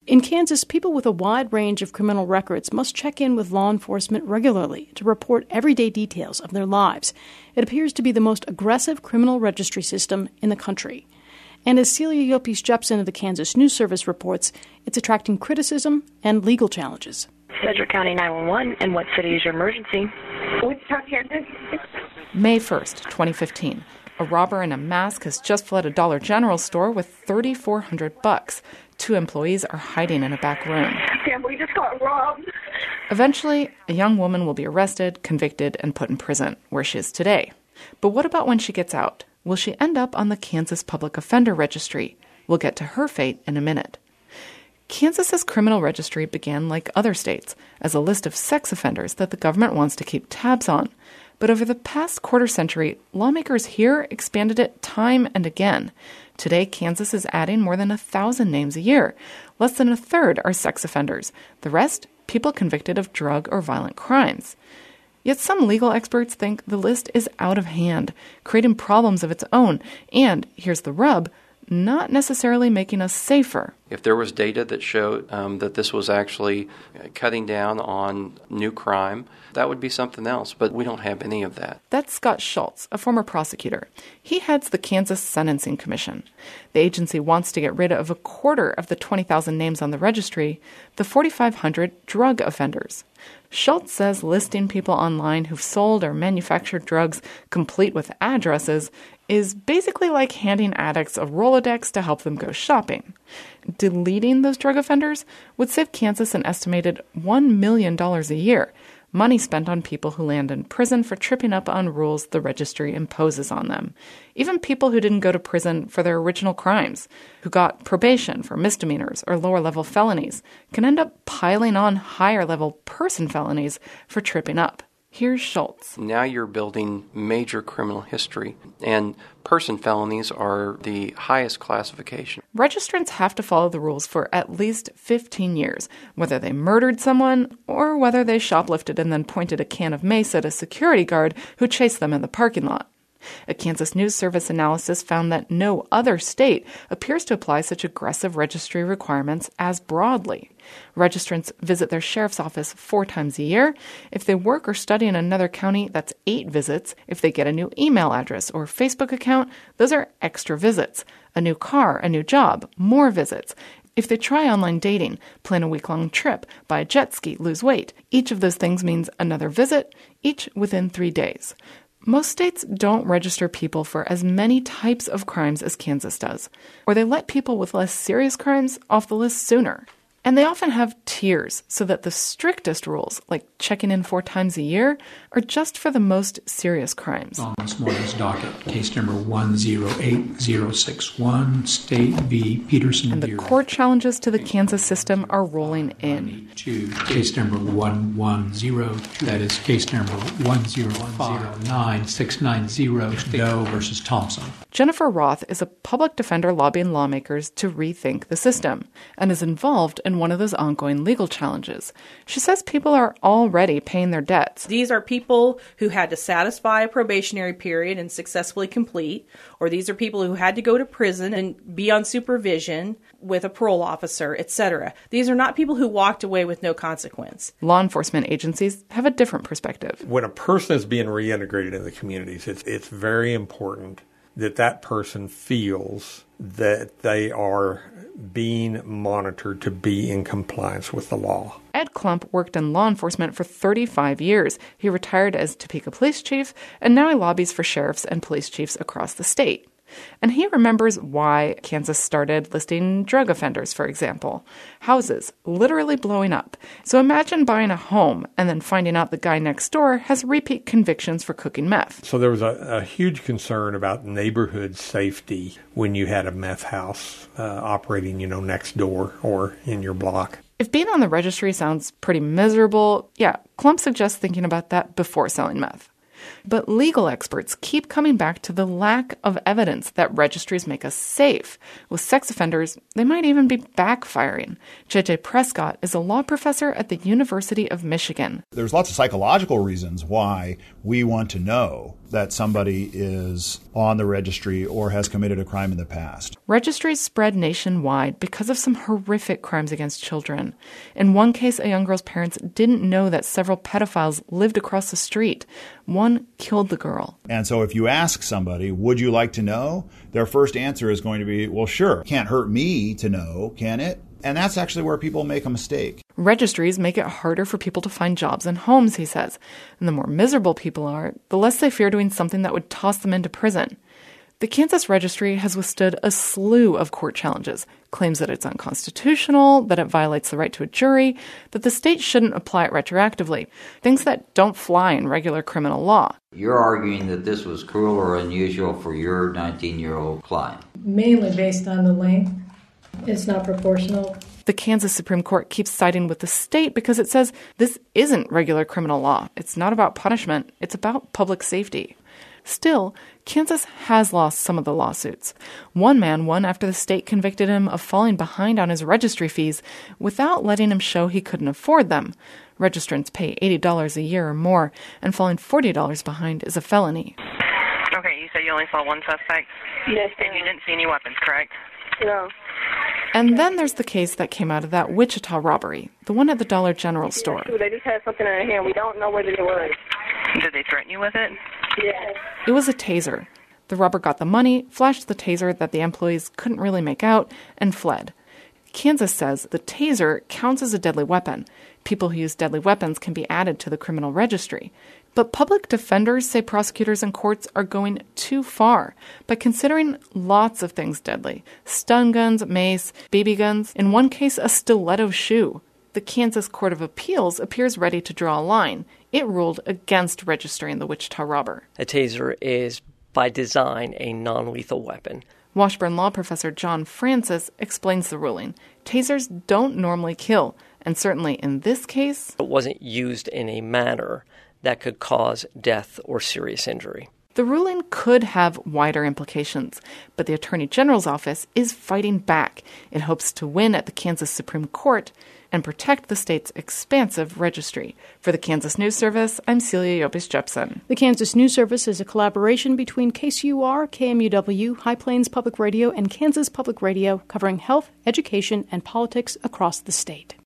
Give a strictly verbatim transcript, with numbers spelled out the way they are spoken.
In Kansas, people with a wide range of criminal records must check in with law enforcement regularly to report everyday details of their lives. It appears to be the most aggressive criminal registry system in the country. And as Celia Yopis-Jepson of the Kansas News Service reports, it's attracting criticism and legal challenges. Frederick County nine one one, and what city is your emergency? Wichita, Kansas. May first, twenty fifteen. A robber in a mask has just fled a Dollar General store with three thousand four hundred bucks. Two employees are hiding in a back room. Damn, we just got robbed. Eventually, a young woman will be arrested, convicted, and put in prison, where she is today. But what about when she gets out? Will she end up on the Kansas Public Offender Registry? We'll get to her fate in a minute. Kansas's criminal registry began like other states, as a list of sex offenders that the government wants to keep tabs on. But over the past quarter century, lawmakers here expanded it time and again. Today, Kansas is adding more than a thousand names a year. Less than a third are sex offenders. The rest, people convicted of drug or violent crimes. Yet some legal experts think the list is out of hand, creating problems of its own, and, here's the rub, not necessarily making us safer. If there was data that showed um, that this was actually cutting down on new crime, that would be something else, but we don't have any of that. That's Scott Schultz, a former prosecutor. He heads the Kansas Sentencing Commission. The agency wants to get rid of a quarter of the twenty thousand names on the registry, the four thousand five hundred drug offenders. Schultz says listing people online who've sold or manufactured drugs complete with addresses is basically like handing addicts a Rolodex to help them go shopping. Deleting those drug offenders would save Kansas an estimated one million dollars a year, money spent on people who land in prison for tripping up on rules the registry imposes on them. Even people who didn't go to prison for their original crimes, who got probation for misdemeanors or lower-level felonies, can end up piling on higher-level person felonies for tripping up. Here's Schultz. Now you're building major criminal history, and person felonies are the highest classification. Registrants have to follow the rules for at least fifteen years, whether they murdered someone or whether they shoplifted and then pointed a can of mace at a security guard who chased them in the parking lot. A Kansas News Service analysis found that no other state appears to apply such aggressive registry requirements as broadly. Registrants visit their sheriff's office four times a year. If they work or study in another county, that's eight visits. If they get a new email address or Facebook account, those are extra visits. A new car, a new job, more visits. If they try online dating, plan a week-long trip, buy a jet ski, lose weight, each of those things means another visit, each within three days. Most states don't register people for as many types of crimes as Kansas does, or they let people with less serious crimes off the list sooner. And they often have tiers so that the strictest rules, like checking in four times a year, are just for the most serious crimes. On this morning's docket, case number one zero eight zero six one, State v. Peterson. And the court challenges to the Kansas system are rolling in. To case number one one zero, that is case number one zero five nine six nine zero, Doe versus Thompson. Jennifer Roth is a public defender lobbying lawmakers to rethink the system and is involved in one of those ongoing legal challenges. She says people are already paying their debts. These are people who had to satisfy a probationary period and successfully complete, or these are people who had to go to prison and be on supervision with a parole officer, et cetera. These are not people who walked away with no consequence. Law enforcement agencies have a different perspective. When a person is being reintegrated in the communities, it's, it's very important that that person feels that they are being monitored to be in compliance with the law. Ed Klump worked in law enforcement for thirty-five years. He retired as Topeka police chief, and now he lobbies for sheriffs and police chiefs across the state. And he remembers why Kansas started listing drug offenders, for example. Houses literally blowing up. So imagine buying a home and then finding out the guy next door has repeat convictions for cooking meth. So there was a, a huge concern about neighborhood safety when you had a meth house uh, operating, you know, next door or in your block. If being on the registry sounds pretty miserable, yeah, Klump suggests thinking about that before selling meth. But legal experts keep coming back to the lack of evidence that registries make us safe. With sex offenders, they might even be backfiring. J J Prescott is a law professor at the University of Michigan. There's lots of psychological reasons why we want to know that somebody is on the registry or has committed a crime in the past. Registries spread nationwide because of some horrific crimes against children. In one case, a young girl's parents didn't know that several pedophiles lived across the street. One killed the girl. And so if you ask somebody, would you like to know? Their first answer is going to be, well, sure. Can't hurt me to know, can it? And that's actually where people make a mistake. Registries make it harder for people to find jobs and homes, he says. And the more miserable people are, the less they fear doing something that would toss them into prison. The Kansas Registry has withstood a slew of court challenges, claims that it's unconstitutional, that it violates the right to a jury, that the state shouldn't apply it retroactively, things that don't fly in regular criminal law. You're arguing that this was cruel or unusual for your nineteen-year-old client. Mainly based on the length. It's not proportional. The Kansas Supreme Court keeps siding with the state because it says this isn't regular criminal law. It's not about punishment. It's about public safety. Still, Kansas has lost some of the lawsuits. One man won after the state convicted him of falling behind on his registry fees without letting him show he couldn't afford them. Registrants pay eighty dollars a year or more, and falling forty dollars behind is a felony. Okay, you said you only saw one suspect? Yes, and you didn't see any weapons, correct? No. And then there's the case that came out of that Wichita robbery, the one at the Dollar General store. They just had something in their hand. We don't know what it was. Did they threaten you with it? Yes. It was a taser. The robber got the money, flashed the taser that the employees couldn't really make out, and fled. Kansas says the taser counts as a deadly weapon. People who use deadly weapons can be added to the criminal registry. But public defenders say prosecutors and courts are going too far by considering lots of things deadly. Stun guns, mace, B B guns, in one case a stiletto shoe. The Kansas Court of Appeals appears ready to draw a line. It ruled against registering the Wichita robber. A taser is, by design, a non-lethal weapon. Washburn law professor John Francis explains the ruling. Tasers don't normally kill, and certainly in this case, it wasn't used in a manner that could cause death or serious injury. The ruling could have wider implications, but the Attorney General's office is fighting back. It hopes to win at the Kansas Supreme Court and protect the state's expansive registry. For the Kansas News Service, I'm Celia Yopis-Jepson. The Kansas News Service is a collaboration between K C U R, K M U W, High Plains Public Radio, and Kansas Public Radio, covering health, education, and politics across the state.